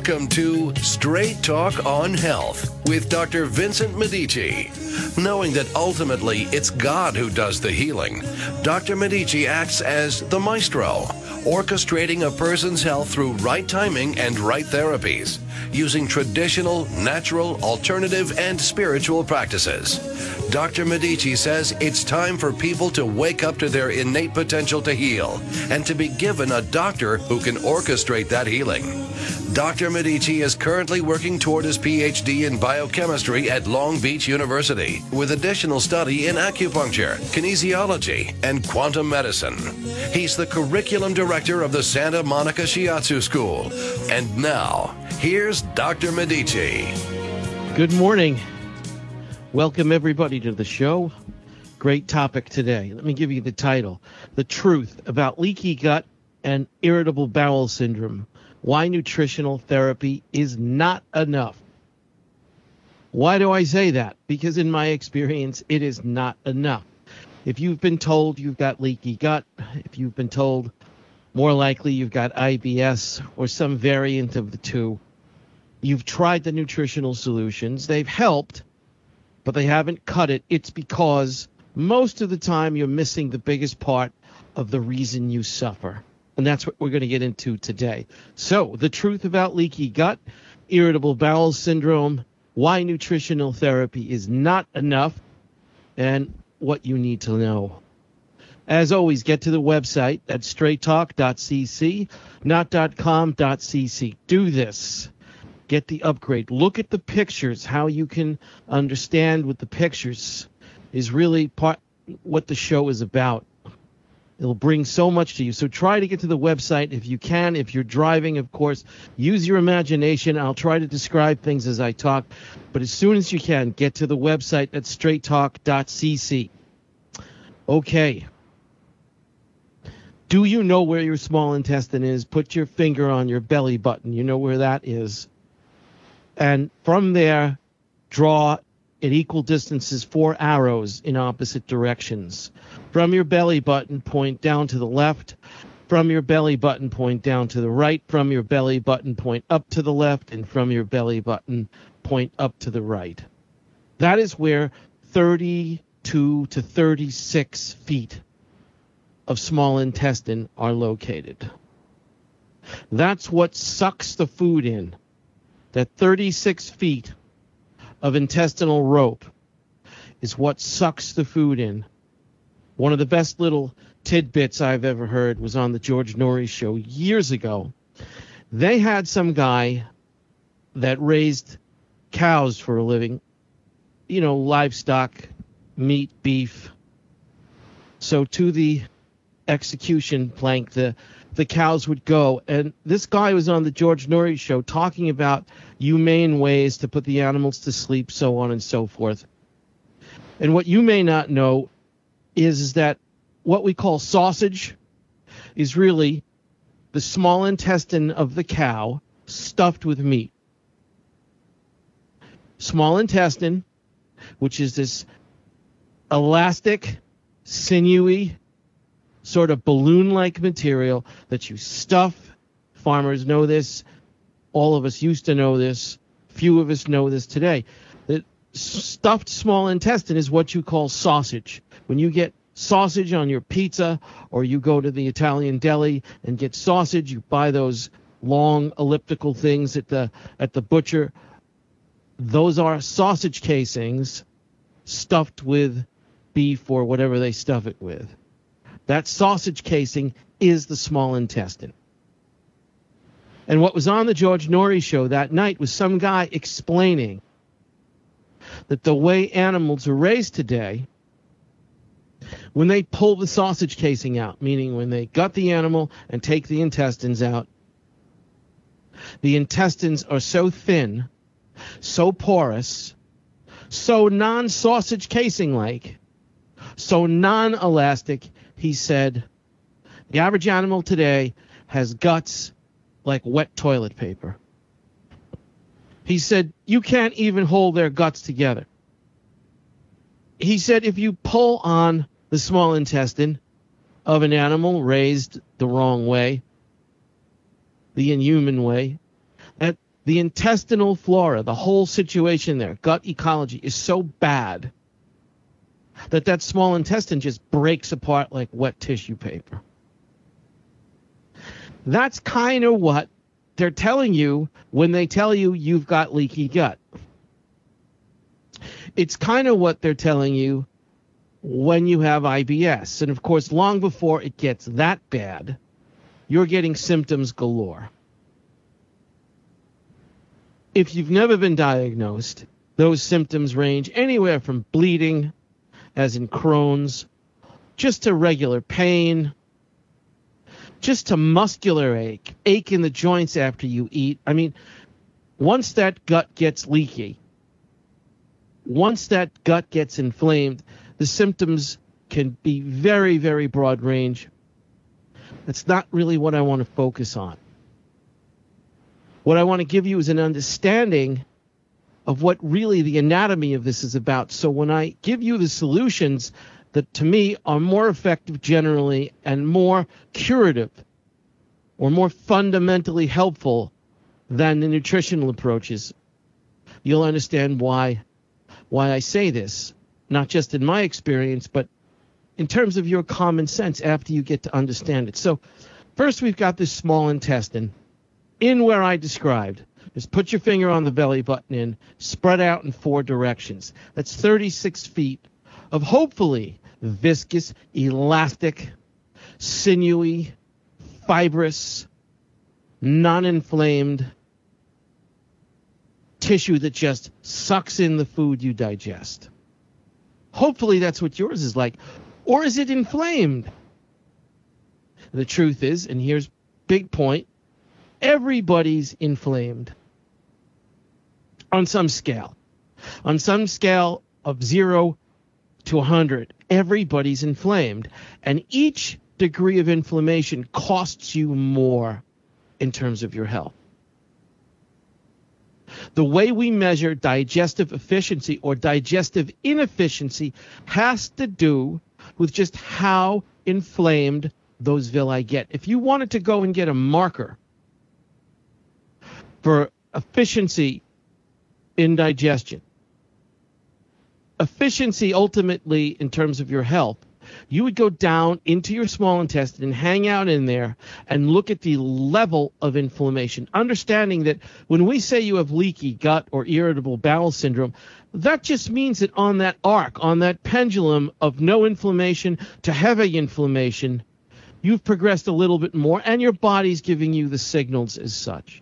Welcome to Straight Talk on Health with Dr. Vincent Medici. Knowing that ultimately it's God who does the healing, Dr. Medici acts as the maestro, orchestrating a person's health through right timing and right therapies, using traditional, natural, alternative, and spiritual practices. Dr. Medici says it's time for people to wake up to their innate potential to heal and to be given a doctor who can orchestrate that healing. Dr. Medici is currently working toward his PhD in biochemistry at Long Beach University, with additional study in acupuncture, kinesiology, and quantum medicine. He's the curriculum director of the Santa Monica Shiatsu School. And now, here's Dr. Medici. Good morning. Welcome, everybody, to the show. Great topic today. Let me give you the title: The Truth About Leaky Gut and Irritable Bowel Syndrome. Why nutritional therapy is not enough. Why do I say that? Because in my experience, it is not enough. If you've been told you've got leaky gut, if you've been told more likely you've got IBS or some variant of the two, you've tried the nutritional solutions. They've helped, but they haven't cut it. It's because most of the time you're missing the biggest part of the reason you suffer. And that's what we're going to get into today. So, the truth about leaky gut, irritable bowel syndrome, why nutritional therapy is not enough, and what you need to know. As always, get to the website at straighttalk.cc, not .com.cc. Do this. Get the upgrade. Look at the pictures. How you can understand with the pictures is really part what the show is about. It'll bring so much to you. So try to get to the website if you can. If you're driving, of course, use your imagination. I'll try to describe things as I talk. But as soon as you can, get to the website at straighttalk.cc. Okay. Do you know where your small intestine is? Put your finger on your belly button. You know where that is. And from there, draw at equal distances 4 arrows in opposite directions. From your belly button, point down to the left. From your belly button, point down to the right. From your belly button, point up to the left. And from your belly button, point up to the right. That is where 32 to 36 feet of small intestine are located. That's what sucks the food in. That 36 feet of intestinal rope is what sucks the food in. One of the best little tidbits I've ever heard was on the George Norrie show years ago. They had some guy that raised cows for a living, livestock, meat, beef. So to the execution plank, the cows would go. And this guy was on the George Norrie show talking about humane ways to put the animals to sleep, so on and so forth. And what you may not know is that what we call sausage is really the small intestine of the cow stuffed with meat. Small intestine, which is this elastic, sinewy, sort of balloon-like material that you stuff. Farmers know this. All of us used to know this. Few of us know this today. The stuffed small intestine is what you call sausage. When you get sausage on your pizza or you go to the Italian deli and get sausage, you buy those long elliptical things at the butcher. Those are sausage casings stuffed with beef or whatever they stuff it with. That sausage casing is the small intestine. And what was on the George Norrie show that night was some guy explaining that the way animals are raised today, when they pull the sausage casing out, meaning when they gut the animal and take the intestines out, the intestines are so thin, so porous, so non-sausage casing-like, so non-elastic, he said, the average animal today has guts like wet toilet paper. He said, you can't even hold their guts together. He said, if you pull on the small intestine of an animal raised the wrong way, the inhuman way, that The intestinal flora, the whole situation there, gut ecology, is so bad that small intestine just breaks apart like wet tissue paper. That's kind of what they're telling you when they tell you you've got leaky gut. It's kind of what they're telling you when you have IBS. And of course, long before it gets that bad, you're getting symptoms galore. If you've never been diagnosed, those symptoms range anywhere from bleeding, as in Crohn's, just to regular pain, just to muscular ache in the joints after you eat. I mean, once that gut gets leaky, once that gut gets inflamed, the symptoms can be very, very broad range. That's not really what I want to focus on. What I want to give you is an understanding of what really the anatomy of this is about. So when I give you the solutions that to me are more effective generally and more curative or more fundamentally helpful than the nutritional approaches, you'll understand why I say this, not just in my experience, but in terms of your common sense after you get to understand it. So first we've got this small intestine in where I described. Just put your finger on the belly button and spread out in 4 directions. That's 36 feet of hopefully viscous, elastic, sinewy, fibrous, non-inflamed tissue that just sucks in the food you digest. Hopefully that's what yours is like. Or is it inflamed? The truth is, and here's big point, everybody's inflamed on some scale. On some scale of 0 to 100, everybody's inflamed. And each degree of inflammation costs you more in terms of your health. The way we measure digestive efficiency or digestive inefficiency has to do with just how inflamed those villi get. If you wanted to go and get a marker for efficiency in digestion, efficiency ultimately in terms of your health, you would go down into your small intestine and hang out in there and look at the level of inflammation, understanding that when we say you have leaky gut or irritable bowel syndrome, that just means that on that arc, on that pendulum of no inflammation to heavy inflammation, you've progressed a little bit more and your body's giving you the signals as such.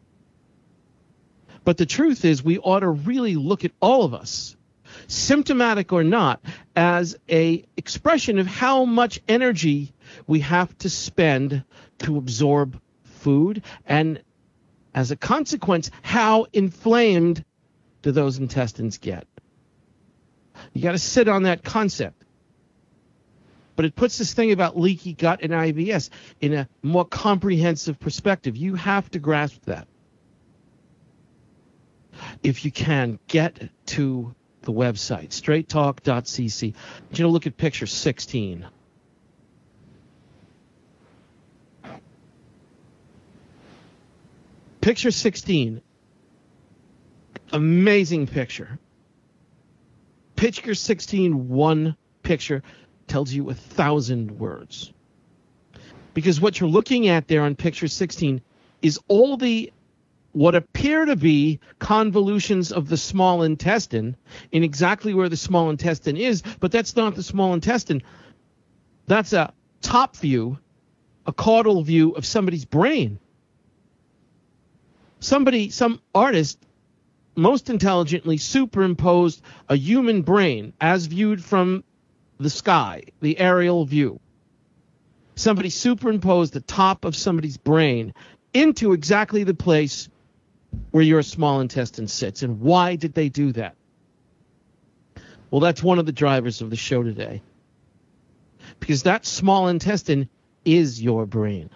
But the truth is we ought to really look at all of us, symptomatic or not, as a expression of how much energy we have to spend to absorb food, and as a consequence, how inflamed do those intestines get. You got to sit on that concept. But it puts this thing about leaky gut and IBS in a more comprehensive perspective. You have to grasp that. If you can, get to the website, straighttalk.cc. I want you to look at picture 16. Picture 16. Amazing picture. Picture 16, one picture, tells you 1,000 words. Because what you're looking at there on picture 16 is all the what appear to be convolutions of the small intestine in exactly where the small intestine is, but that's not the small intestine. That's a top view, a caudal view of somebody's brain. Some artist most intelligently superimposed a human brain as viewed from the sky, the aerial view. Somebody superimposed the top of somebody's brain into exactly the place where your small intestine sits. And why did they do that? Well, that's one of the drivers of the show today. Because that small intestine is your brain.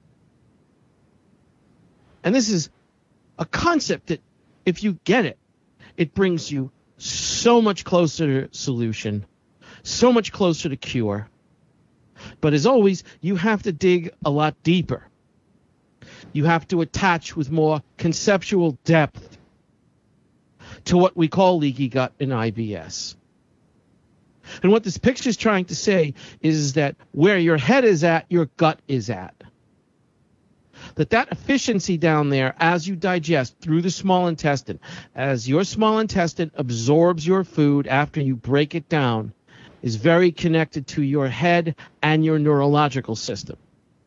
And this is a concept that, if you get it, it brings you so much closer to solution, so much closer to cure. But as always, you have to dig a lot deeper. You have to attach with more conceptual depth to what we call leaky gut in IBS. And what this picture is trying to say is that where your head is at, your gut is at. That efficiency down there as you digest through the small intestine, as your small intestine absorbs your food after you break it down, is very connected to your head and your neurological system.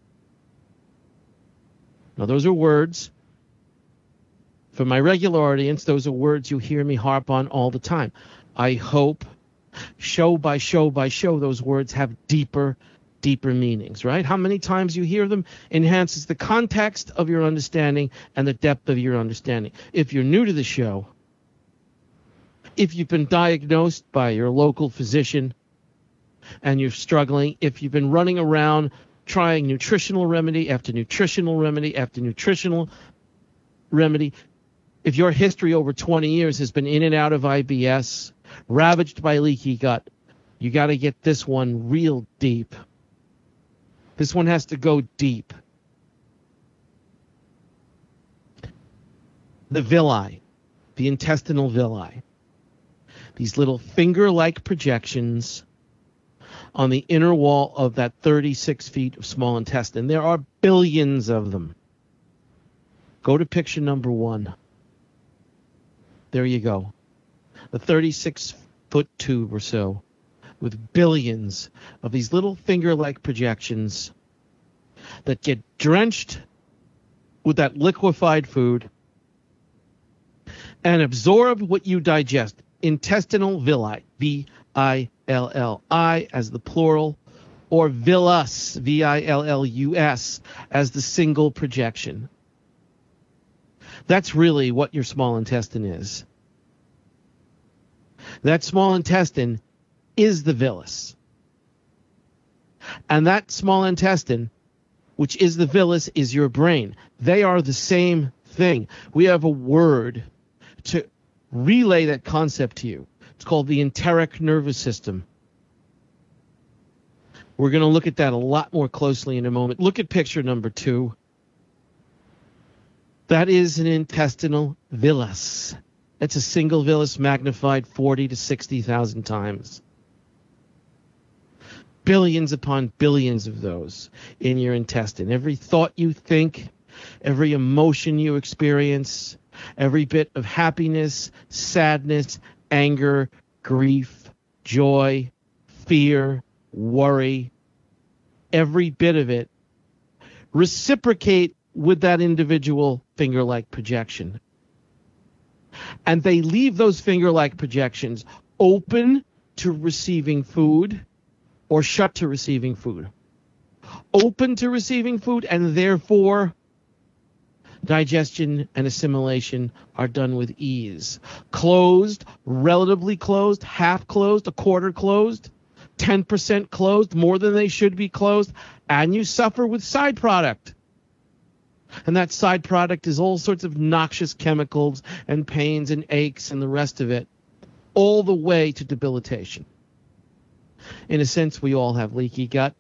Now, those are words. For my regular audience, those are words you hear me harp on all the time. I hope show by show by show those words have deeper meanings, right? How many times you hear them enhances the context of your understanding and the depth of your understanding. If you're new to the show, if you've been diagnosed by your local physician and you're struggling, if you've been running around trying nutritional remedy after nutritional remedy after nutritional remedy, if your history over 20 years has been in and out of IBS, ravaged by leaky gut, you got to get this one real deep. This one has to go deep. The villi, the intestinal villi, these little finger-like projections on the inner wall of that 36 feet of small intestine. There are billions of them. Go to picture number 1. There you go. The 36-foot tube or so with billions of these little finger-like projections that get drenched with that liquefied food and absorb what you digest. Intestinal villi, V-I-L-L-I as the plural, or villus, V-I-L-L-U-S, as the single projection. That's really what your small intestine is. That small intestine is the villus. And that small intestine, which is the villus, is your brain. They are the same thing. We have a word to relay that concept to you. It's called the enteric nervous system. We're going to look at that a lot more closely in a moment. Look at picture number 2. That is an intestinal villus. It's a single villus magnified 40 to 60,000 times. Billions upon billions of those in your intestine. Every thought you think, every emotion you experience, every bit of happiness, sadness, anger, grief, joy, fear, worry, every bit of it, reciprocate with that individual finger-like projection. And they leave those finger-like projections open to receiving food or shut to receiving food. Open to receiving food, and therefore digestion and assimilation are done with ease. Closed, relatively closed, half closed, a quarter closed, 10% closed, more than they should be closed, and you suffer with side product. And that side product is all sorts of noxious chemicals and pains and aches and the rest of it, all the way to debilitation. In a sense, we all have leaky gut.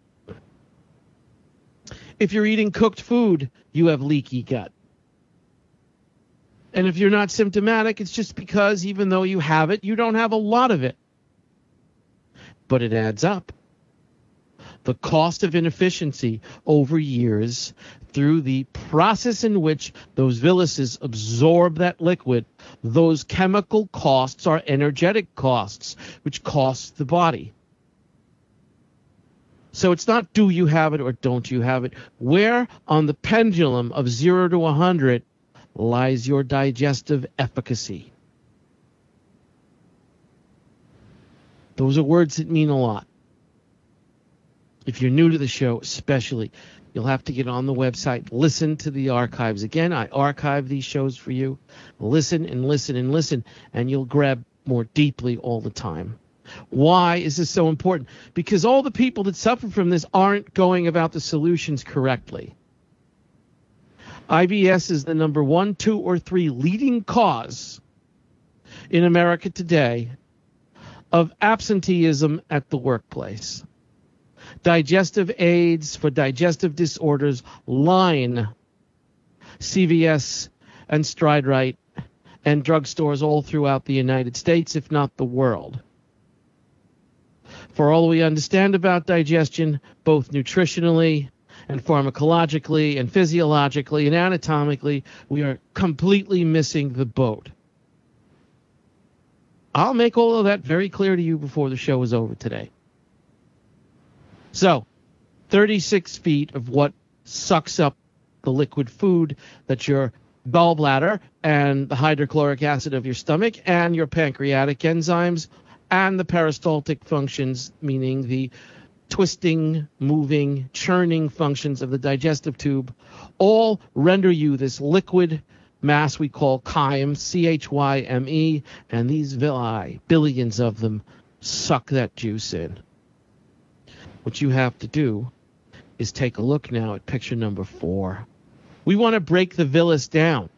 If you're eating cooked food, you have leaky gut. And if you're not symptomatic, it's just because even though you have it, you don't have a lot of it. But it adds up. The cost of inefficiency over years through the process in which those villuses absorb that liquid, those chemical costs are energetic costs, which costs the body. So it's not do you have it or don't you have it. Where on the pendulum of 0 to 100 lies your digestive efficacy? Those are words that mean a lot. If you're new to the show, especially, you'll have to get on the website, listen to the archives. Again, I archive these shows for you. Listen and listen and listen, and you'll grab more deeply all the time. Why is this so important? Because all the people that suffer from this aren't going about the solutions correctly. IBS is the number 1, 2, or 3 leading cause in America today of absenteeism at the workplace. Digestive aids for digestive disorders line CVS and StrideRite and drugstores all throughout the United States, if not the world. For all we understand about digestion, both nutritionally and pharmacologically and physiologically and anatomically, we are completely missing the boat. I'll make all of that very clear to you before the show is over today. So, 36 feet of what sucks up the liquid food that your gallbladder and the hydrochloric acid of your stomach and your pancreatic enzymes and the peristaltic functions, meaning the twisting, moving, churning functions of the digestive tube, all render you this liquid mass we call chyme, C-H-Y-M-E, and these villi, billions of them, suck that juice in. What you have to do is take a look now at picture number 4. We want to break the villus down.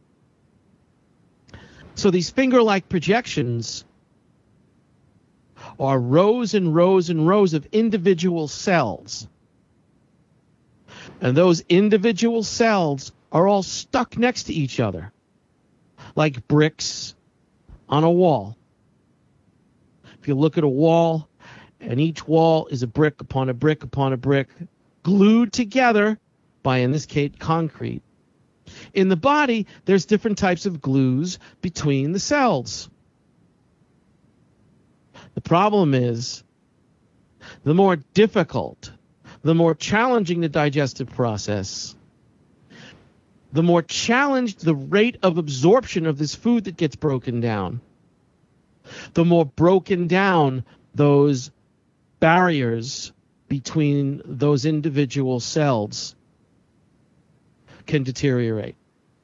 So these finger-like projections are rows and rows and rows of individual cells. And those individual cells are all stuck next to each other, like bricks on a wall. If you look at a wall, and each wall is a brick upon a brick upon a brick, glued together by, in this case, concrete. In the body, there's different types of glues between the cells. The problem is, the more difficult, the more challenging the digestive process, the more challenged the rate of absorption of this food that gets broken down, the more broken down those barriers between those individual cells can deteriorate.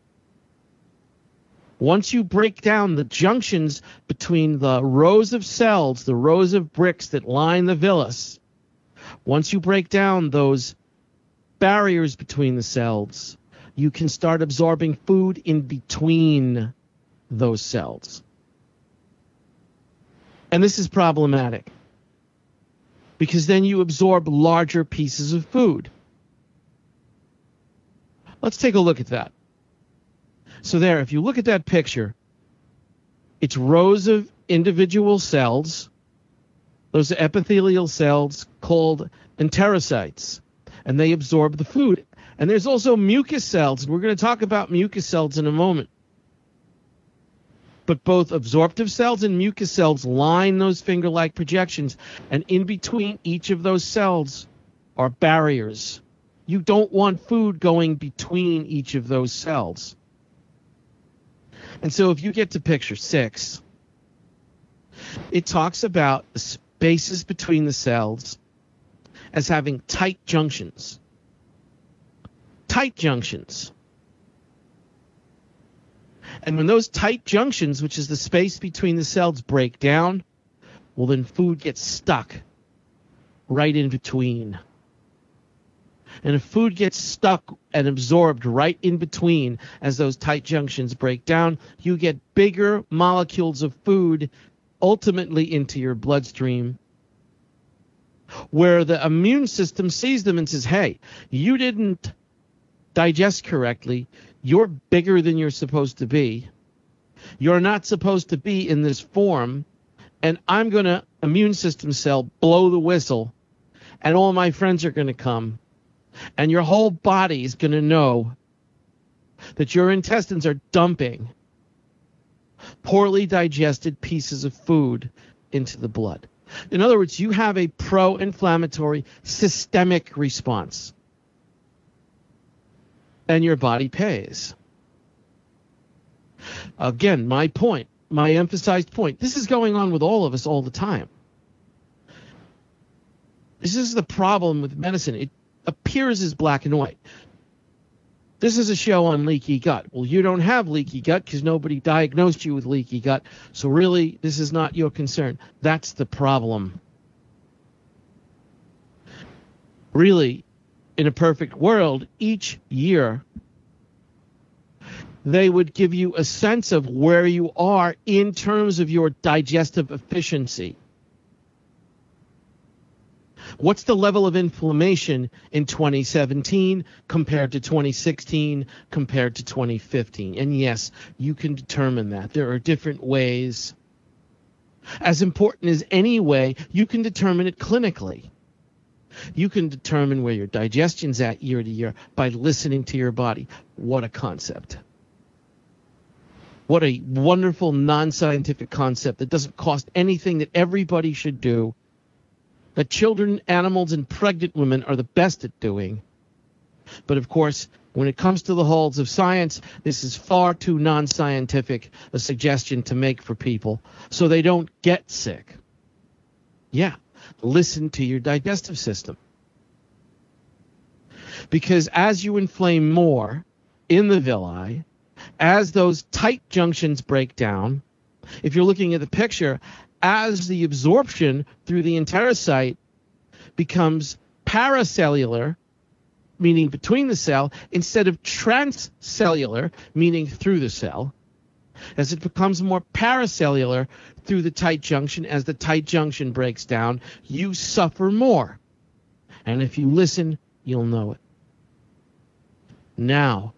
Once you break down the junctions between the rows of cells, the rows of bricks that line the villus, once you break down those barriers between the cells, you can start absorbing food in between those cells. And this is problematic, because then you absorb larger pieces of food. Let's take a look at that. So there, if you look at that picture, it's rows of individual cells. Those are epithelial cells called enterocytes, and they absorb the food. And there's also mucus cells, and we're going to talk about mucus cells in a moment. But both absorptive cells and mucus cells line those finger-like projections, and in between each of those cells are barriers. You don't want food going between each of those cells. And so if you get to picture 6, it talks about the spaces between the cells as having tight junctions. Tight junctions. And when those tight junctions, which is the space between the cells, break down, well, then food gets stuck right in between. And if food gets stuck and absorbed right in between as those tight junctions break down, you get bigger molecules of food ultimately into your bloodstream, where the immune system sees them and says, hey, you didn't digest correctly. You're bigger than you're supposed to be. You're not supposed to be in this form. And I'm going to, immune system cell, blow the whistle. And all my friends are going to come. And your whole body is going to know that your intestines are dumping poorly digested pieces of food into the blood. In other words, you have a pro-inflammatory systemic response. And your body pays. Again, my point, my emphasized point, this is going on with all of us all the time. This is the problem with medicine. It appears as black and white. This is a show on leaky gut. Well, you don't have leaky gut because nobody diagnosed you with leaky gut. So really, this is not your concern. That's the problem. Really, in a perfect world, each year, they would give you a sense of where you are in terms of your digestive efficiency. What's the level of inflammation in 2017 compared to 2016 compared to 2015? And yes, you can determine that. There are different ways. As important as any way, you can determine it clinically. You can determine where your digestion's at year to year by listening to your body. What a concept. What a wonderful non-scientific concept that doesn't cost anything, that everybody should do, that children, animals, and pregnant women are the best at doing. But of course, when it comes to the halls of science, this is far too non-scientific a suggestion to make for people so they don't get sick. Yeah, listen to your digestive system. Because as you inflame more in the villi, as those tight junctions break down, if you're looking at the picture, as the absorption through the enterocyte becomes paracellular, meaning between the cell, instead of transcellular, meaning through the cell, as it becomes more paracellular through the tight junction, as the tight junction breaks down, you suffer more. And if you listen, you'll know it. Now,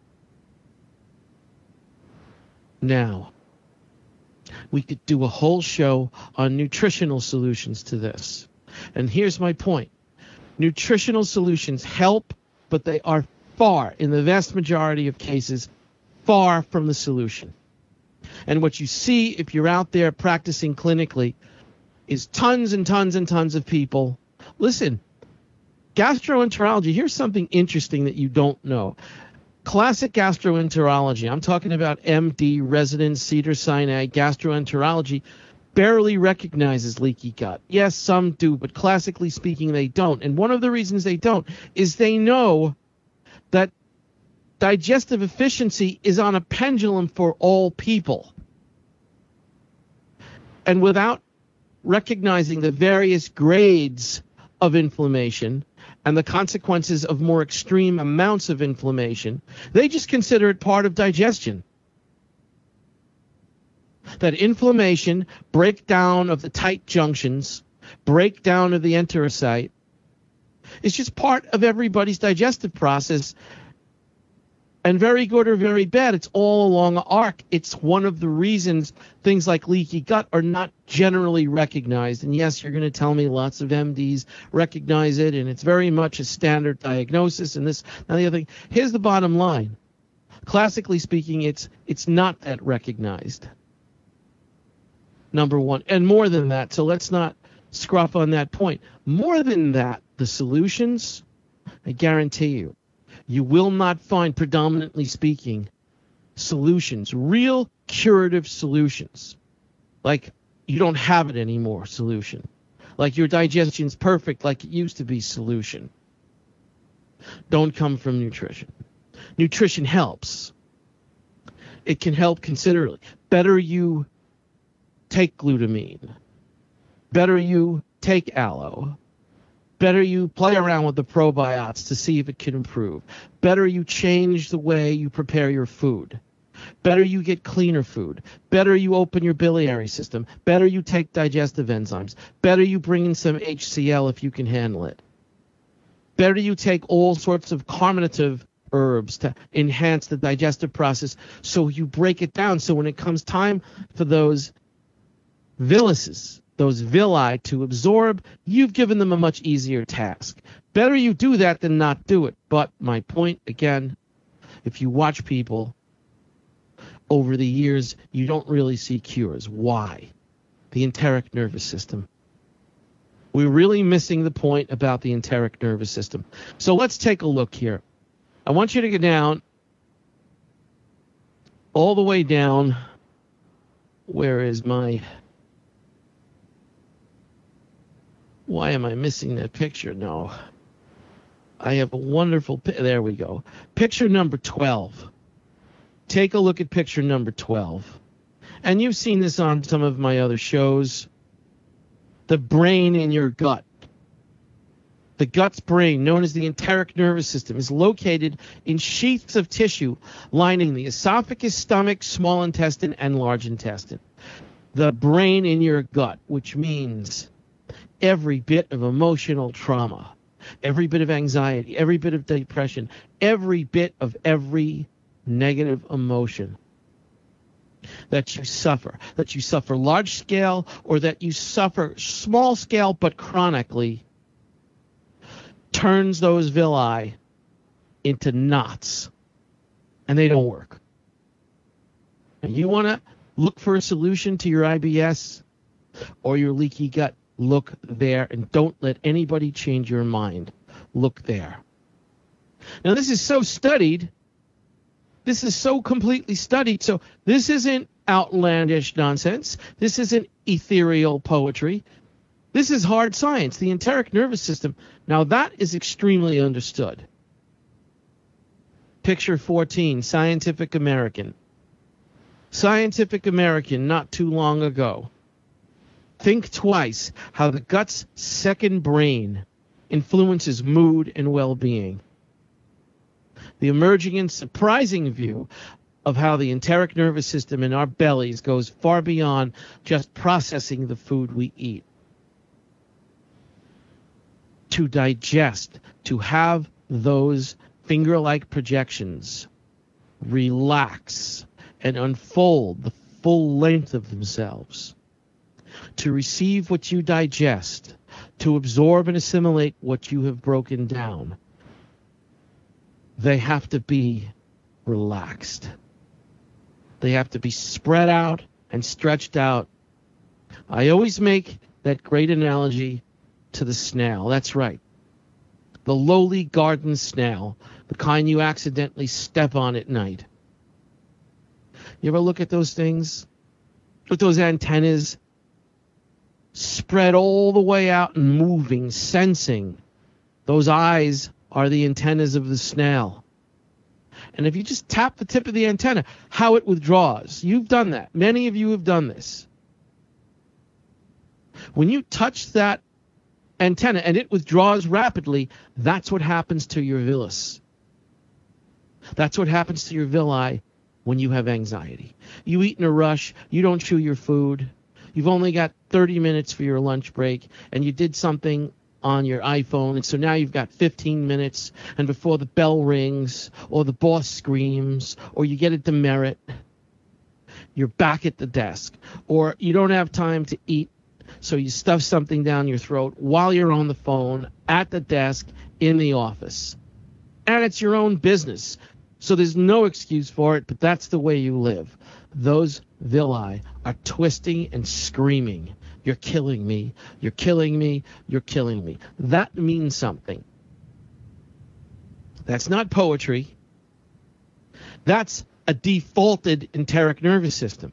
we could do a whole show on nutritional solutions to this. And here's my point. Nutritional solutions help, but they are far, in the vast majority of cases, far from the solution. And what you see if you're out there practicing clinically is tons and tons and tons of people. Listen, gastroenterology, here's something interesting that you don't know. Classic gastroenterology, I'm talking about MD, resident, Cedars-Sinai gastroenterology, barely recognizes leaky gut. Yes, some do, but classically speaking, they don't. And one of the reasons they don't is they know that digestive efficiency is on a pendulum for all people. And without recognizing the various grades of inflammation and the consequences of more extreme amounts of inflammation, they just consider it part of digestion. That inflammation, breakdown of the tight junctions, breakdown of the enterocyte, is just part of everybody's digestive process. And very good or very bad, it's all along an arc. It's one of the reasons things like leaky gut are not generally recognized. And yes, you're going to tell me lots of MDs recognize it, and it's very much a standard diagnosis and this and the other thing. Here's the bottom line. Classically speaking, it's not that recognized. Number one. And more than that, so let's not scruff on that point. More than that, the solutions, I guarantee you will not find, predominantly speaking, solutions, real curative solutions. Like you don't have it anymore solution. Like your digestion's perfect like it used to be solution. Don't come from nutrition. Nutrition helps. It can help considerably. Better you take glutamine. Better you take aloe. Better you play around with the probiotics to see if it can improve. Better you change the way you prepare your food. Better you get cleaner food. Better you open your biliary system. Better you take digestive enzymes. Better you bring in some HCl if you can handle it. Better you take all sorts of carminative herbs to enhance the digestive process so you break it down. So when it comes time for those villus, those villi to absorb, you've given them a much easier task. Better you do that than not do it. But my point, again, if you watch people over the years, you don't really see cures. Why? The enteric nervous system. We're really missing the point about the enteric nervous system. So let's take a look here. I want you to go down, all the way down. Where is my... Why am I missing that picture? No. I have a wonderful... There we go. Picture number 12. Take a look at picture number 12. And you've seen this on some of my other shows. The brain in your gut. The gut's brain, known as the enteric nervous system, is located in sheaths of tissue lining the esophagus, stomach, small intestine, and large intestine. The brain in your gut, which means every bit of emotional trauma, every bit of anxiety, every bit of depression, every bit of every negative emotion that you suffer large scale or that you suffer small scale but chronically, turns those villi into knots, and they don't work. And you want to look for a solution to your IBS or your leaky gut, look there, and don't let anybody change your mind. Look there. Now, this is so studied. This is so completely studied. So this isn't outlandish nonsense. This isn't ethereal poetry. This is hard science. The enteric nervous system. Now, that is extremely understood. Picture 14, Scientific American. Scientific American, not too long ago. Think twice how the gut's second brain influences mood and well-being. The emerging and surprising view of how the enteric nervous system in our bellies goes far beyond just processing the food we eat. To digest, to have those finger-like projections relax and unfold the full length of themselves. To receive what you digest, to absorb and assimilate what you have broken down, they have to be relaxed. They have to be spread out and stretched out. I always make that great analogy to the snail. That's right. The lowly garden snail, the kind you accidentally step on at night. You ever look at those things with those antennas spread all the way out and moving, sensing? Those eyes are the antennas of the snail. And if you just tap the tip of the antenna, how it withdraws. You've done that. Many of you have done this. When you touch that antenna and it withdraws rapidly, that's what happens to your villus. That's what happens to your villi when you have anxiety. You eat in a rush. You don't chew your food. You've only got 30 minutes for your lunch break, and you did something on your iPhone, and so now you've got 15 minutes, and before the bell rings, or the boss screams, or you get a demerit, you're back at the desk. Or you don't have time to eat, so you stuff something down your throat while you're on the phone, at the desk, in the office. And it's your own business, so there's no excuse for it, but that's the way you live. Those villi are twisting and screaming. You're killing me. You're killing me. You're killing me. That means something. That's not poetry. That's a defaulted enteric nervous system.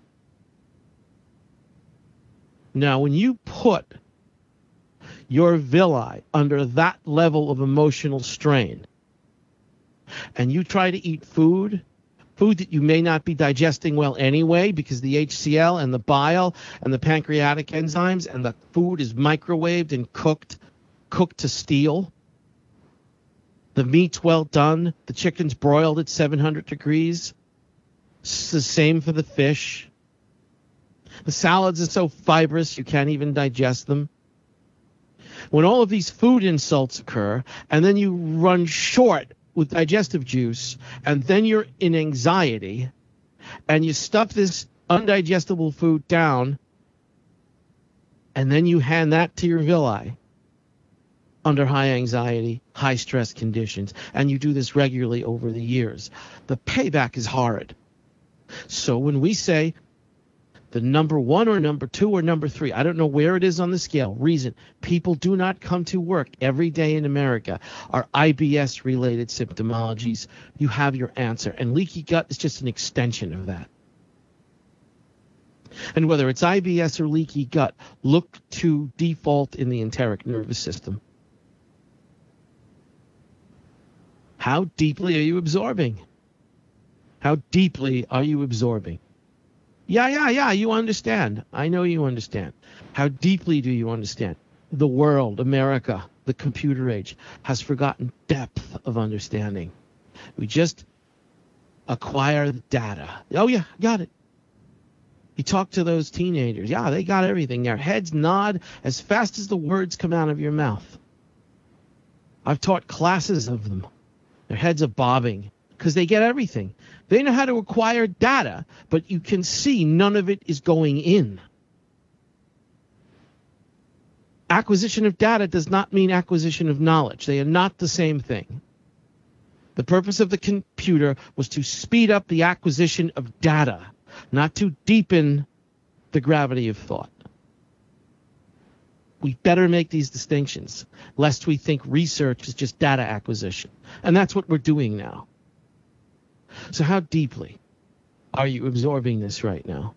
Now, when you put your villi under that level of emotional strain, and you try to eat food that you may not be digesting well anyway, because the HCl and the bile and the pancreatic enzymes and the food is microwaved and cooked to steel. The meat's well done. The chicken's broiled at 700 degrees. It's the same for the fish. The salads are so fibrous you can't even digest them. When all of these food insults occur, and then you run short with digestive juice, and then you're in anxiety, and you stuff this undigestible food down, and then you hand that to your villi under high anxiety, high stress conditions, and you do this regularly over the years, the payback is horrid. So when we say the number 1 or number 2 or number 3, I don't know where it is on the scale. Reason people do not come to work every day in America are IBS-related symptomologies. You have your answer. And leaky gut is just an extension of that. And whether it's IBS or leaky gut, look to default in the enteric nervous system. How deeply are you absorbing? How deeply are you absorbing? Yeah, you understand. I know you understand. How deeply do you understand? The world, America, the computer age, has forgotten depth of understanding. We just acquire the data. Oh, yeah, got it. You talk to those teenagers. Yeah, they got everything. Their heads nod as fast as the words come out of your mouth. I've taught classes of them. Their heads are bobbing because they get everything. They know how to acquire data, but you can see none of it is going in. Acquisition of data does not mean acquisition of knowledge. They are not the same thing. The purpose of the computer was to speed up the acquisition of data, not to deepen the gravity of thought. We better make these distinctions, lest we think research is just data acquisition. And that's what we're doing now. So how deeply are you absorbing this right now?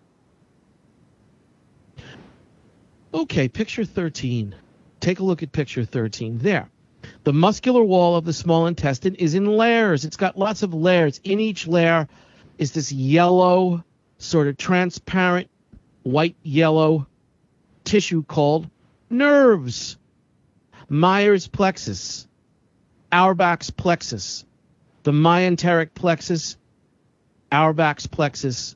Okay, picture 13. Take a look at picture 13 there. The muscular wall of the small intestine is in layers. It's got lots of layers. In each layer is this yellow, sort of transparent, white-yellow tissue called nerves. Meyer's plexus, Auerbach's plexus, the myenteric plexus, Auerbach's plexus.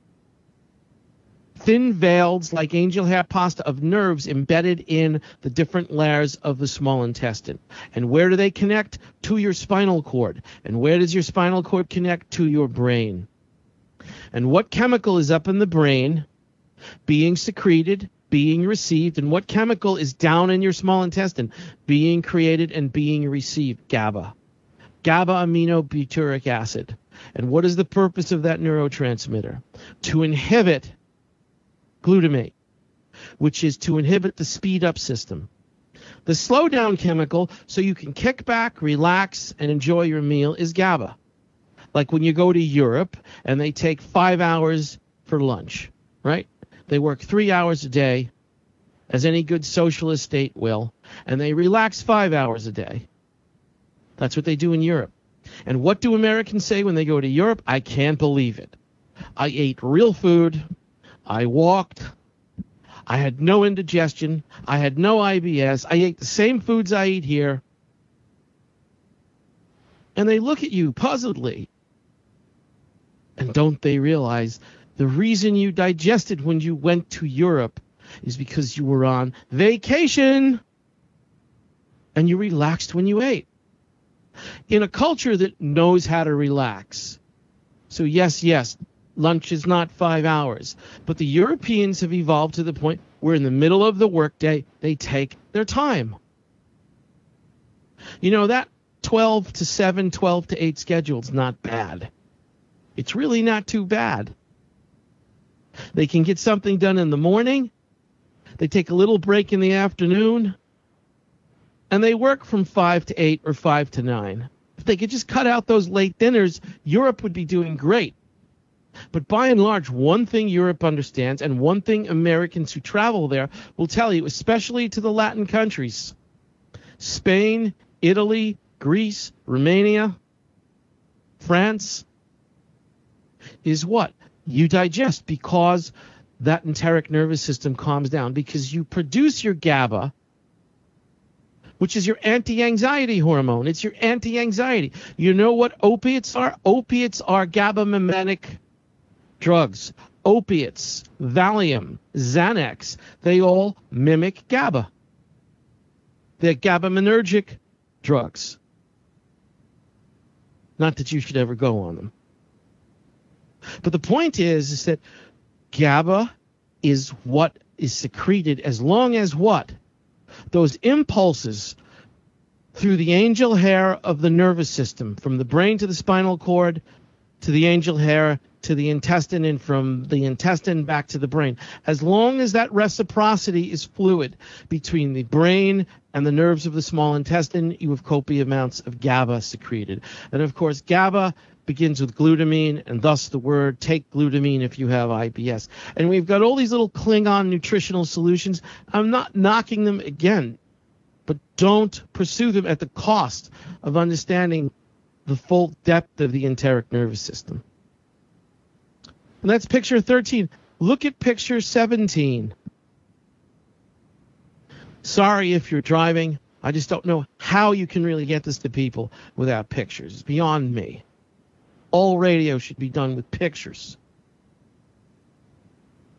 Thin veils like angel hair pasta of nerves embedded in the different layers of the small intestine. And where do they connect? To your spinal cord. And where does your spinal cord connect? To your brain. And what chemical is up in the brain being secreted, being received, and what chemical is down in your small intestine being created and being received? GABA. GABA aminobutyric acid. And what is the purpose of that neurotransmitter? To inhibit glutamate, which is to inhibit the speed up system. The slow down chemical, so you can kick back, relax, and enjoy your meal, is GABA. Like when you go to Europe and they take 5 hours for lunch, right? They work 3 hours a day, as any good socialist state will, and they relax 5 hours a day. That's what they do in Europe. And what do Americans say when they go to Europe? I can't believe it. I ate real food. I walked. I had no indigestion. I had no IBS. I ate the same foods I eat here. And they look at you puzzledly. And don't they realize the reason you digested when you went to Europe is because you were on vacation and you relaxed when you ate. In a culture that knows how to relax. So yes, lunch is not 5 hours. But the Europeans have evolved to the point where in the middle of the workday, they take their time. You know, that 12 to 7, 12 to 8 schedule is not bad. It's really not too bad. They can get something done in the morning. They take a little break in the afternoon. And they work from 5 to 8 or 5 to 9. If they could just cut out those late dinners, Europe would be doing great. But by and large, one thing Europe understands, and one thing Americans who travel there will tell you, especially to the Latin countries, Spain, Italy, Greece, Romania, France, is what? You digest because that enteric nervous system calms down, because you produce your GABA, which is your anti-anxiety hormone. It's your anti-anxiety. You know what opiates are? Opiates are GABA-mimetic drugs. Opiates, Valium, Xanax, they all mimic GABA. They're GABA-minergic drugs. Not that you should ever go on them. But the point is that GABA is what is secreted as long as what? Those impulses through the angel hair of the nervous system, from the brain to the spinal cord, to the angel hair, to the intestine, and from the intestine back to the brain. As long as that reciprocity is fluid between the brain and the nerves of the small intestine, you have copious amounts of GABA secreted. And of course, GABA begins with glutamine, and thus the word take glutamine if you have IBS. And we've got all these little Klingon nutritional solutions. I'm not knocking them again, but don't pursue them at the cost of understanding the full depth of the enteric nervous system. And that's picture 13. Look at picture 17. Sorry if you're driving. I just don't know how you can really get this to people without pictures. It's beyond me. All radio should be done with pictures.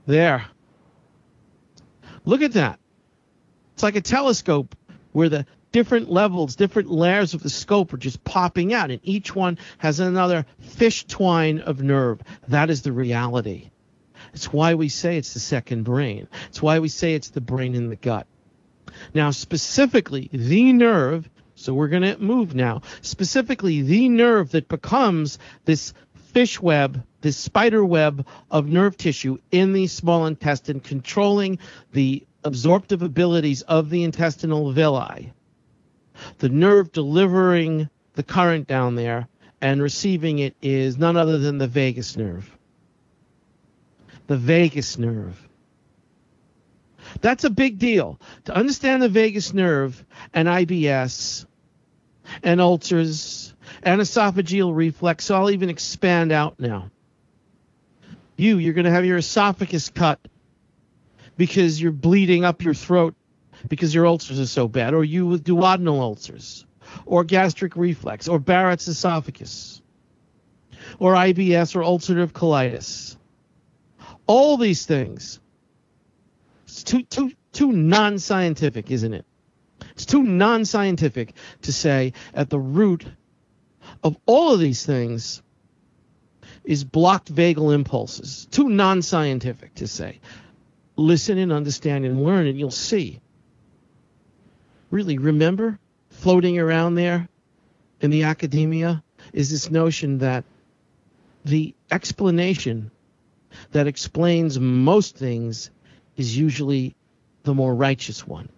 There. Look at that. It's like a telescope where the different levels, different layers of the scope are just popping out, and each one has another fish twine of nerve. That is the reality. It's why we say it's the second brain. It's why we say it's the brain in the gut. Now, specifically, the nerve, so we're going to move now, specifically the nerve that becomes this fish web, this spider web of nerve tissue in the small intestine, controlling the absorptive abilities of the intestinal villi. The nerve delivering the current down there and receiving it is none other than the vagus nerve. The vagus nerve. That's a big deal. To understand the vagus nerve and IBS and ulcers and esophageal reflux, so I'll even expand out now. You're going to have your esophagus cut because you're bleeding up your throat because your ulcers are so bad, or you with duodenal ulcers, or gastric reflux, or Barrett's esophagus, or IBS, or ulcerative colitis. All these things. It's too non-scientific, isn't it? It's too non-scientific to say at the root of all of these things is blocked vagal impulses. Too non-scientific to say. Listen and understand and learn, and you'll see. Really, remember, floating around there in the academia is this notion that the explanation that explains most things is usually the more righteous one.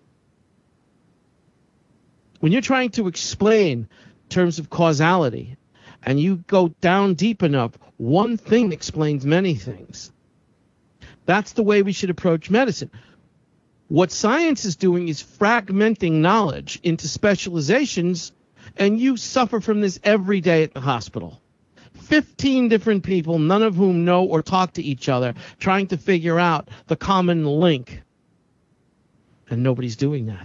When you're trying to explain terms of causality and you go down deep enough, one thing explains many things. That's the way we should approach medicine. What science is doing is fragmenting knowledge into specializations, and you suffer from this every day at the hospital. 15 different people, none of whom know or talk to each other, trying to figure out the common link. And nobody's doing that.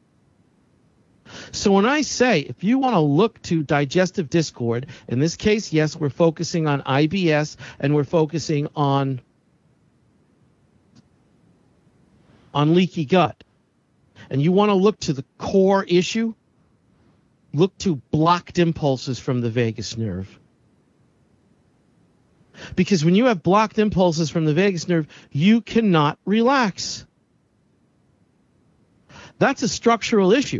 So when I say, if you want to look to digestive discord, in this case, yes, we're focusing on IBS and we're focusing on leaky gut, and you want to look to the core issue, look to blocked impulses from the vagus nerve. Because when you have blocked impulses from the vagus nerve, you cannot relax. That's a structural issue.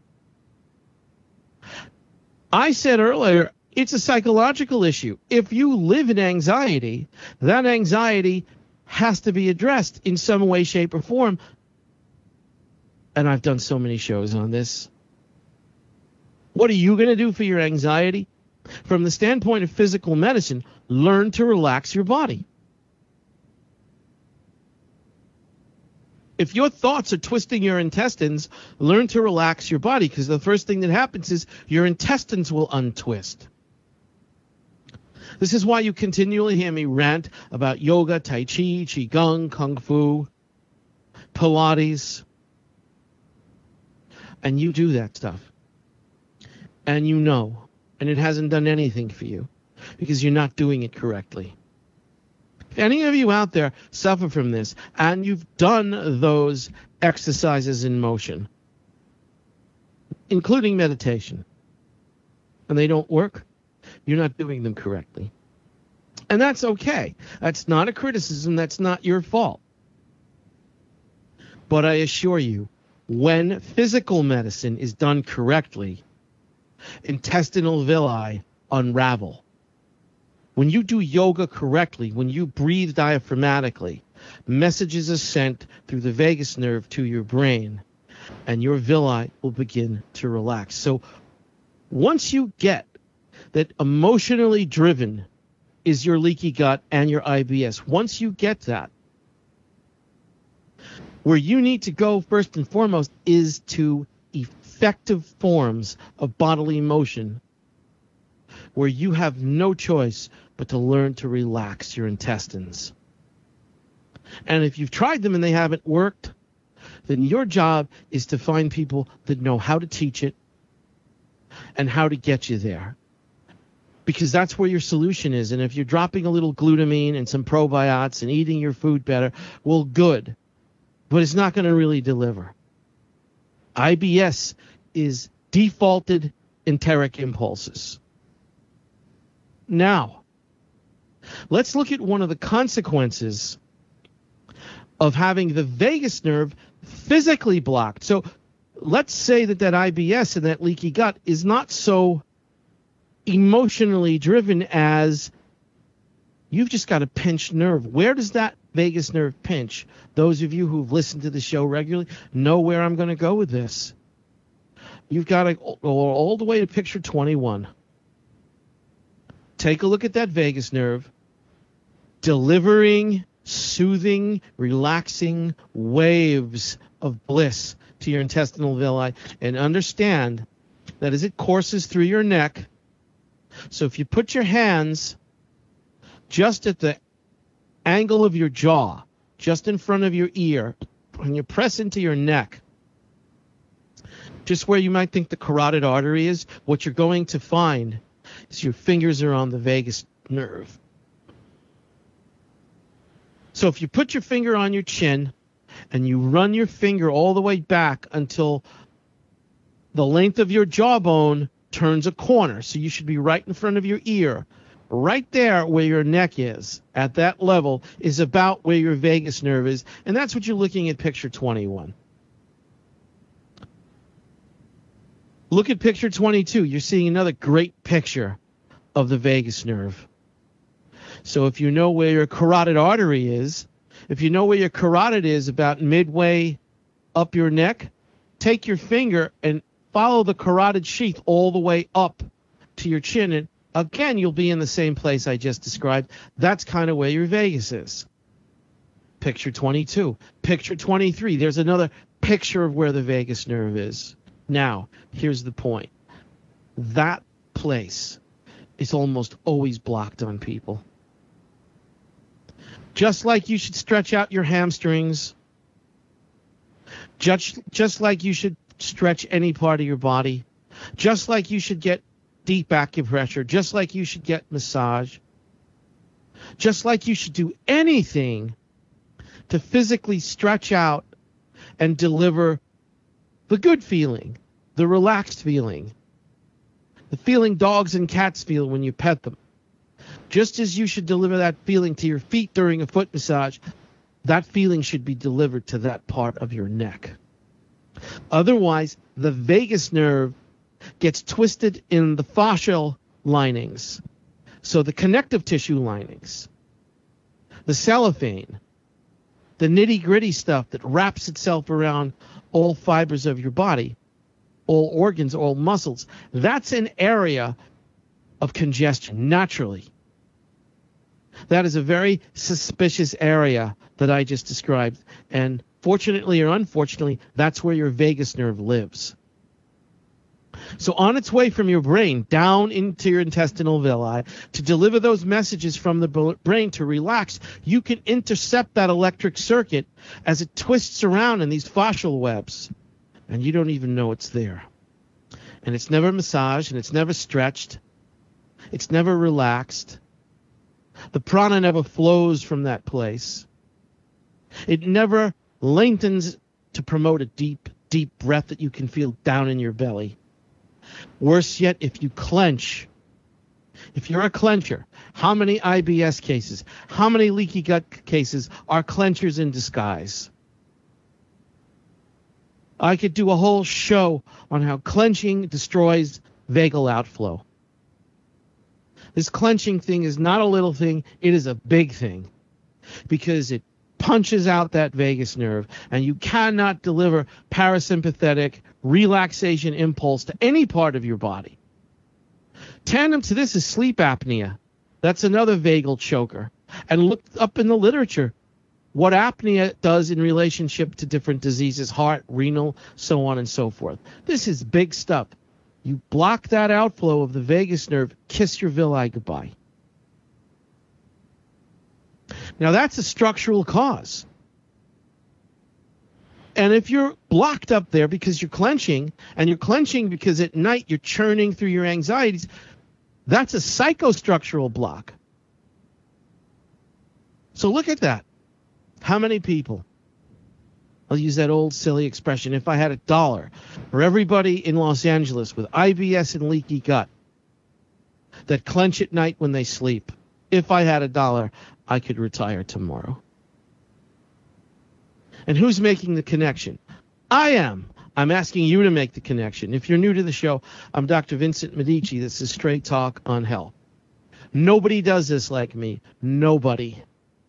I said earlier, it's a psychological issue. If you live in anxiety, that anxiety has to be addressed in some way, shape, or form. And I've done so many shows on this. What are you going to do for your anxiety? From the standpoint of physical medicine, learn to relax your body. If your thoughts are twisting your intestines, learn to relax your body, because the first thing that happens is your intestines will untwist. This is why you continually hear me rant about yoga, tai chi, qigong, kung fu, Pilates. And you do that stuff. And you know. And it hasn't done anything for you because you're not doing it correctly. If any of you out there suffer from this and you've done those exercises in motion, including meditation, and they don't work, you're not doing them correctly. And that's okay. That's not a criticism. That's not your fault. But I assure you, when physical medicine is done correctly, intestinal villi unravel. When you do yoga correctly, when you breathe diaphragmatically, messages are sent through the vagus nerve to your brain, and your villi will begin to relax. So once you get that emotionally driven is your leaky gut and your IBS, once you get that, where you need to go first and foremost is to effective forms of bodily motion, where you have no choice but to learn to relax your intestines. And if you've tried them and they haven't worked, then your job is to find people that know how to teach it and how to get you there. because that's where your solution is. And if you're dropping a little glutamine and some probiotics and eating your food better, well, good. But it's not going to really deliver. IBS is defaulted enteric impulses. Now, let's look at one of the consequences of having the vagus nerve physically blocked. So let's say that IBS and that leaky gut is not so emotionally driven as you've just got a pinched nerve. Where does that vagus nerve pinch? Those of you who've listened to the show regularly know where I'm going to go with this. You've got to go all the way to picture 21. Take a look at that vagus nerve, delivering soothing, relaxing waves of bliss to your intestinal villi, and understand that as it courses through your neck, so if you put your hands just at the angle of your jaw, just in front of your ear, and you press into your neck, just where you might think the carotid artery is, what you're going to find is your fingers are on the vagus nerve. So if you put your finger on your chin and you run your finger all the way back until the length of your jawbone turns a corner, so you should be right in front of your ear, right there where your neck is, at that level, is about where your vagus nerve is, and that's what you're looking at picture 21. Look at picture 22. You're seeing another great picture of the vagus nerve. So if you know where your carotid artery is, if you know where your carotid is about midway up your neck, take your finger and follow the carotid sheath all the way up to your chin. And again, you'll be in the same place I just described. That's kind of where your vagus is. Picture 22. Picture 23. There's another picture of where the vagus nerve is. Now, here's the point. That place is almost always blocked on people. Just like you should stretch out your hamstrings, just like you should stretch any part of your body, just like you should get deep acupressure, just like you should get massage, just like you should do anything to physically stretch out and deliver the good feeling, the relaxed feeling, the feeling dogs and cats feel when you pet them. Just as you should deliver that feeling to your feet during a foot massage, that feeling should be delivered to that part of your neck. Otherwise, the vagus nerve gets twisted in the fascial linings, so the connective tissue linings, the cellophane, the nitty-gritty stuff that wraps itself around all fibers of your body, all organs, all muscles. That's an area of congestion naturally. That is a very suspicious area that I just described. And fortunately or unfortunately, that's where your vagus nerve lives. So on its way from your brain down into your intestinal villi to deliver those messages from the brain to relax, you can intercept that electric circuit as it twists around in these fascial webs. And you don't even know it's there. And it's never massaged and it's never stretched. It's never relaxed. The prana never flows from that place. It never lengthens to promote a deep, deep breath that you can feel down in your belly. Worse yet, if you clench, if you're a clencher, how many IBS cases, how many leaky gut cases are clenchers in disguise? I could do a whole show on how clenching destroys vagal outflow. This clenching thing is not a little thing, it is a big thing, because it punches out that vagus nerve, and you cannot deliver parasympathetic relaxation impulse to any part of your body. Tandem to this is sleep apnea. That's another vagal choker. And look up in the literature what apnea does in relationship to different diseases, heart, renal, so on and so forth. This is big stuff. You block that outflow of the vagus nerve, kiss your villi goodbye. Now, that's a structural cause. And if you're blocked up there because you're clenching, and you're clenching because at night you're churning through your anxieties, That's a psychostructural block. So look at that. How many people, I'll use that old silly expression, if I had $1 for everybody in Los Angeles with IBS and leaky gut that clench at night when they sleep, if I had $1, I could retire tomorrow. And who's making the connection? I am. I'm asking you to make the connection. If you're new to the show, I'm Dr. Vincent Medici. This is Straight Talk on Health. Nobody does this like me. Nobody.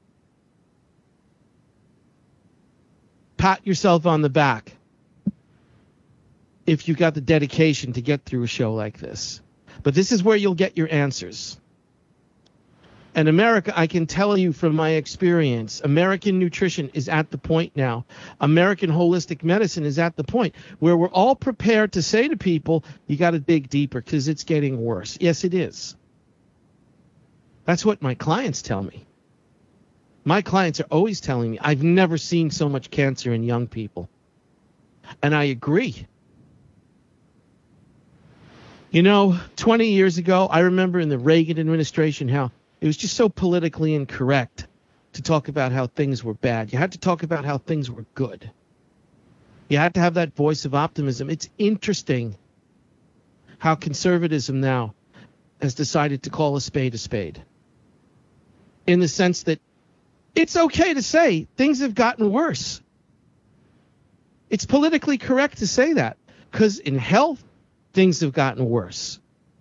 Pat yourself on the back if you got the dedication to get through a show like this. But this is where you'll get your answers. And America, I can tell you from my experience, American nutrition is at the point now. American holistic medicine is at the point where we're all prepared to say to people, you got to dig deeper because it's getting worse. Yes, it is. That's what my clients tell me. My clients are always telling me, I've never seen so much cancer in young people. And I agree. You know, 20 years ago, I remember in the Reagan administration how it was just so politically incorrect to talk about how things were bad. You had to talk about how things were good. You had to have that voice of optimism. It's interesting how conservatism now has decided to call a spade, in the sense that it's okay to say things have gotten worse. It's politically correct to say that because in health, things have gotten worse.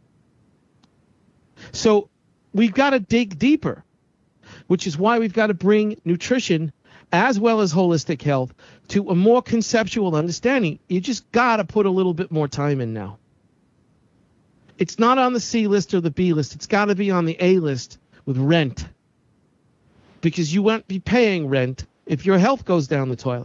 So we've got to dig deeper, which is why we've got to bring nutrition as well as holistic health to a more conceptual understanding. You just got to put a little bit more time in now. It's not on the C list or the B list. It's got to be on the A list with rent, because you won't be paying rent if your health goes down the toilet.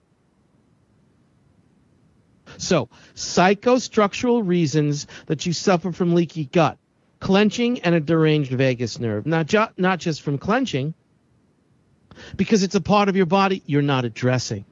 So, psychostructural reasons that you suffer from leaky gut, clenching, and a deranged vagus nerve. Not just from clenching, because it's a part of your body you're not addressing.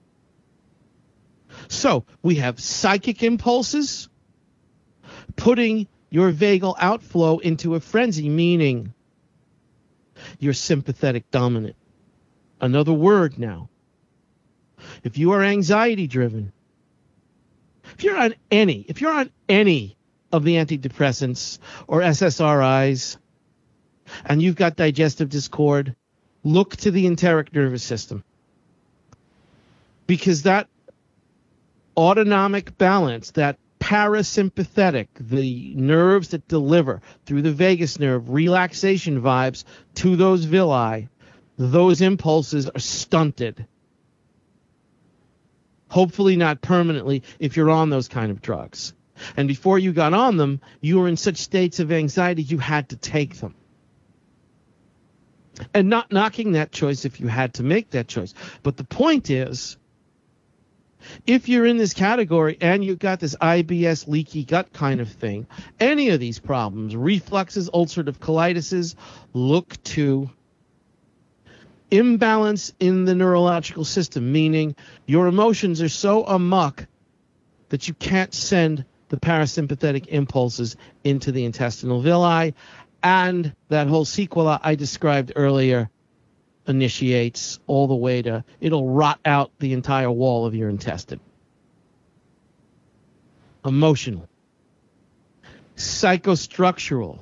So, we have psychic impulses, putting your vagal outflow into a frenzy, meaning you're sympathetic dominant. Another word now. If you are anxiety driven, if you're on any of the antidepressants or SSRIs and you've got digestive discord, look to the enteric nervous system. Because that autonomic balance, that parasympathetic, the nerves that deliver through the vagus nerve relaxation vibes to those villi, those impulses are stunted. Hopefully not permanently if you're on those kind of drugs. And before you got on them, you were in such states of anxiety you had to take them. And not knocking that choice if you had to make that choice. But the point is, if you're in this category and you've got this IBS, leaky gut kind of thing, any of these problems, refluxes, ulcerative colitis, look to imbalance in the neurological system, meaning your emotions are so amok that you can't send the parasympathetic impulses into the intestinal villi, and that whole sequela I described earlier initiates all the way to, it'll rot out the entire wall of your intestine. Emotional. Psychostructural.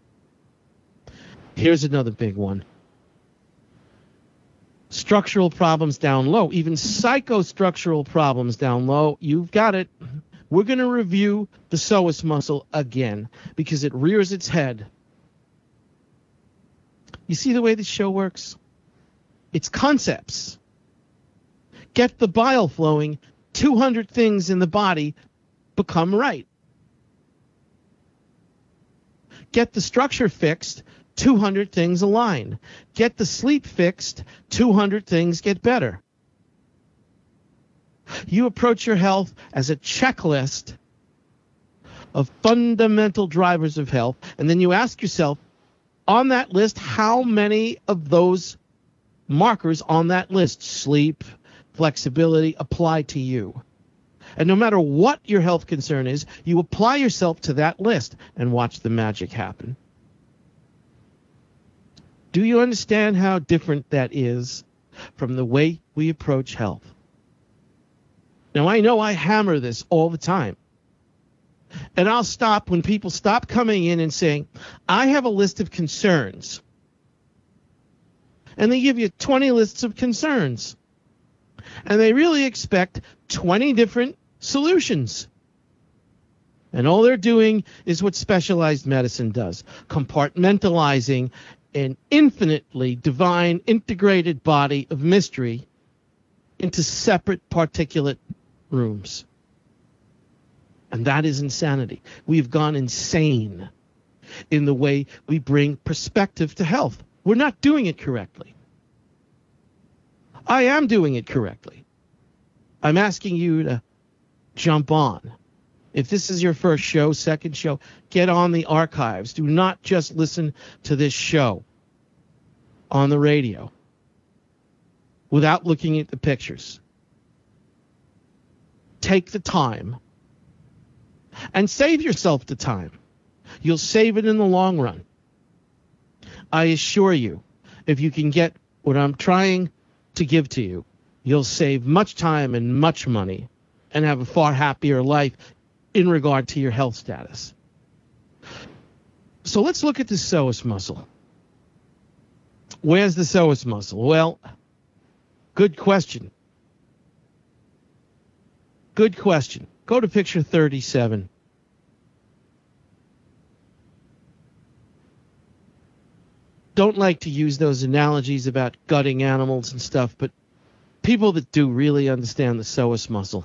Here's another big one. Structural problems down low, even psychostructural problems down low. You've got it. We're going to review the psoas muscle again because it rears its head. You see the way this show works? It's concepts. Get the bile flowing, 200 things in the body become right. Get the structure fixed, 200 things align. Get the sleep fixed, 200 things get better. You approach your health as a checklist of fundamental drivers of health, and then you ask yourself, on that list, how many of those markers on that list, sleep, flexibility, apply to you? And no matter what your health concern is, you apply yourself to that list and watch the magic happen. Do you understand how different that is from the way we approach health? Now, I know I hammer this all the time. And I'll stop when people stop coming in and saying, I have a list of concerns. And they give you 20 lists of concerns. And they really expect 20 different solutions. And all they're doing is what specialized medicine does, compartmentalizing an infinitely divine integrated body of mystery into separate particulate rooms. And that is insanity. We've gone insane in the way we bring perspective to health. We're not doing it correctly. I am doing it correctly. I'm asking you to jump on. If this is your first show, second show, get on the archives. Do not just listen to this show on the radio without looking at the pictures. Take the time and save yourself the time. You'll save it in the long run. I assure you, if you can get what I'm trying to give to you, you'll save much time and much money and have a far happier life in regard to your health status. So let's look at the psoas muscle. Where's the psoas muscle? Well, good question. Good question. Go to picture 37. Don't like to use those analogies about gutting animals and stuff, but people that do really understand the psoas muscle.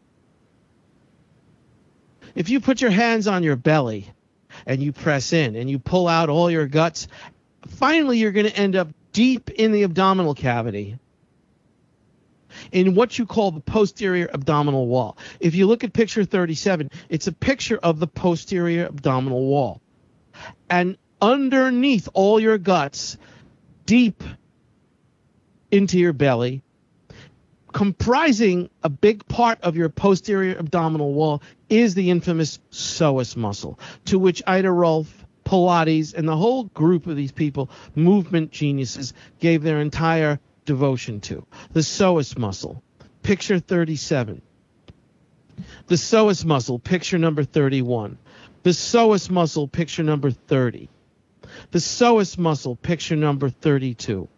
If you put your hands on your belly and you press in and you pull out all your guts, finally you're going to end up deep in the abdominal cavity, in what you call the posterior abdominal wall. If you look at picture 37, it's a picture of the posterior abdominal wall. And underneath all your guts, deep into your belly, comprising a big part of your posterior abdominal wall, is the infamous psoas muscle, to which Ida Rolf, Pilates, and the whole group of these people, movement geniuses, gave their entire devotion to. The psoas muscle, picture 37. The psoas muscle, picture number 31. The psoas muscle, picture number 30. The psoas muscle, picture number 32.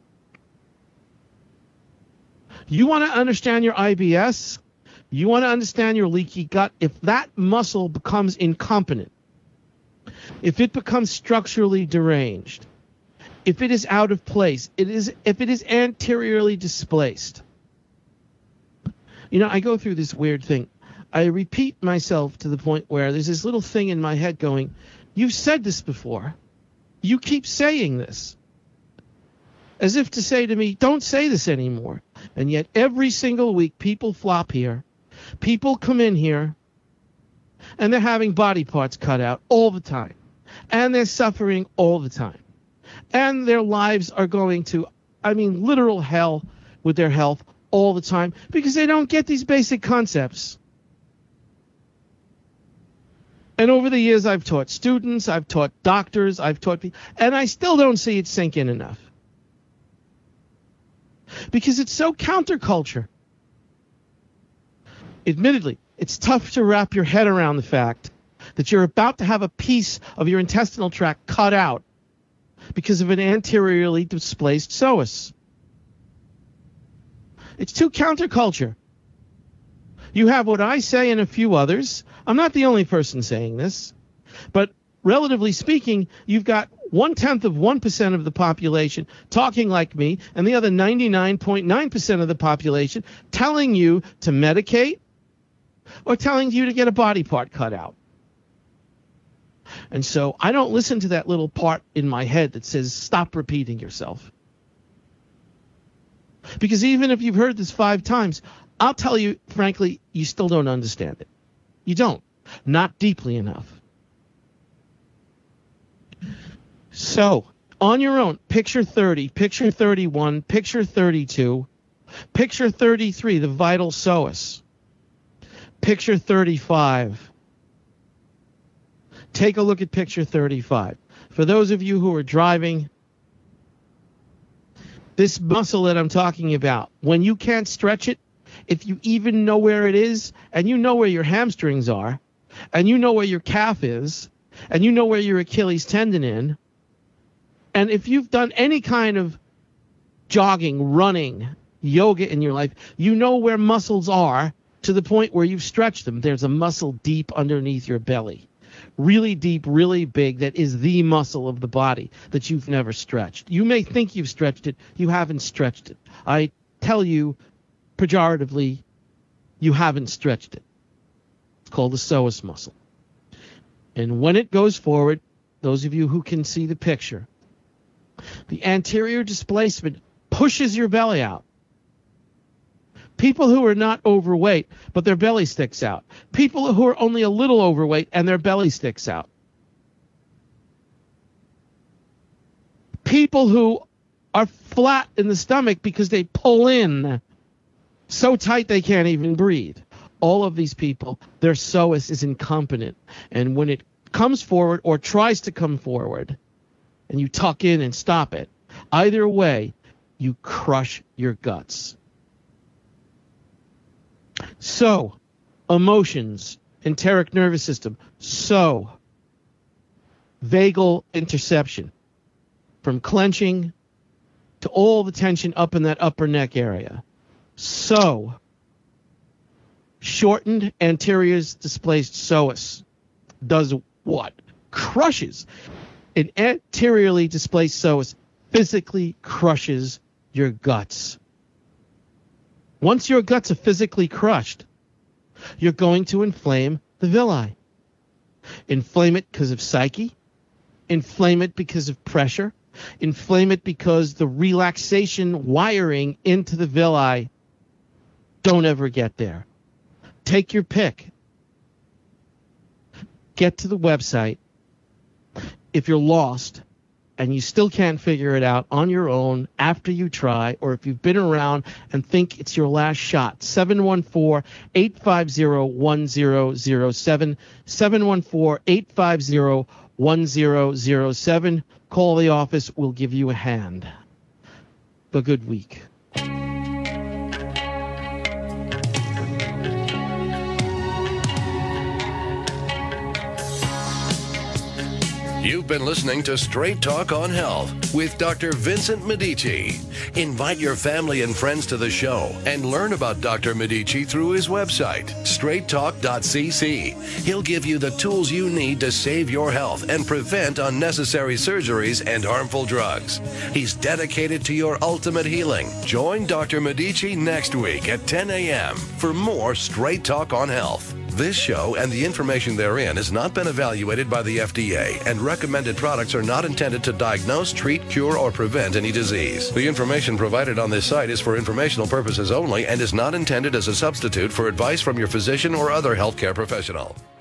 You want to understand your IBS? You want to understand your leaky gut? If that muscle becomes incompetent, if it becomes structurally deranged, if it is out of place, if it is anteriorly displaced. You know, I go through this weird thing. I repeat myself to the point where there's this little thing in my head going, you've said this before. You keep saying this. As if to say to me, don't say this anymore. And yet every single week people flop here. People come in here and they're having body parts cut out all the time. And they're suffering all the time. And their lives are going to, literal hell with their health all the time because they don't get these basic concepts. And over the years, I've taught students, I've taught doctors, I've taught people, and I still don't see it sink in enough. Because it's so counterculture. Admittedly, it's tough to wrap your head around the fact that you're about to have a piece of your intestinal tract cut out because of an anteriorly displaced psoas. It's too counterculture. You have what I say and a few others. I'm not the only person saying this, but relatively speaking, you've got 0.1% of the population talking like me, and the other 99.9% of the population telling you to medicate or telling you to get a body part cut out. And so I don't listen to that little part in my head that says, stop repeating yourself. Because even if you've heard this 5 times, I'll tell you, frankly, you still don't understand it. You don't. Not deeply enough. So, on your own, picture 30, picture 31, picture 32, picture 33, the vital psoas. Picture 35. Take a look at picture 35. For those of you who are driving, this muscle that I'm talking about, when you can't stretch it, if you even know where it is, and you know where your hamstrings are, and you know where your calf is, and you know where your Achilles tendon is, and if you've done any kind of jogging, running, yoga in your life, you know where muscles are to the point where you've stretched them. There's a muscle deep underneath your belly. Really deep, really big, that is the muscle of the body that you've never stretched. You may think you've stretched it. You haven't stretched it. I tell you, pejoratively, you haven't stretched it. It's called the psoas muscle. And when it goes forward, those of you who can see the picture, the anterior displacement pushes your belly out. People who are not overweight, but their belly sticks out. People who are only a little overweight and their belly sticks out. People who are flat in the stomach because they pull in so tight they can't even breathe. All of these people, their psoas is incompetent. And when it comes forward or tries to come forward, and you tuck in and stop it, either way, you crush your guts. So, emotions, enteric nervous system. So, vagal interception, from clenching to all the tension up in that upper neck area. So, shortened anterior displaced psoas does what? Crushes. An anteriorly displaced psoas physically crushes your guts. Once your guts are physically crushed, you're going to inflame the villi. Inflame it because of psyche. Inflame it because of pressure. Inflame it because the relaxation wiring into the villi don't ever get there. Take your pick. Get to the website. If you're lost and you still can't figure it out on your own after you try, or if you've been around and think it's your last shot, 714-850-1007, 714-850-1007. Call the office. We'll give you a hand. A good week. You've been listening to Straight Talk on Health with Dr. Vincent Medici. Invite your family and friends to the show and learn about Dr. Medici through his website, straighttalk.cc. He'll give you the tools you need to save your health and prevent unnecessary surgeries and harmful drugs. He's dedicated to your ultimate healing. Join Dr. Medici next week at 10 a.m. for more Straight Talk on Health. This show and the information therein has not been evaluated by the FDA, and recommended products are not intended to diagnose, treat, cure, or prevent any disease. The information provided on this site is for informational purposes only and is not intended as a substitute for advice from your physician or other healthcare professional.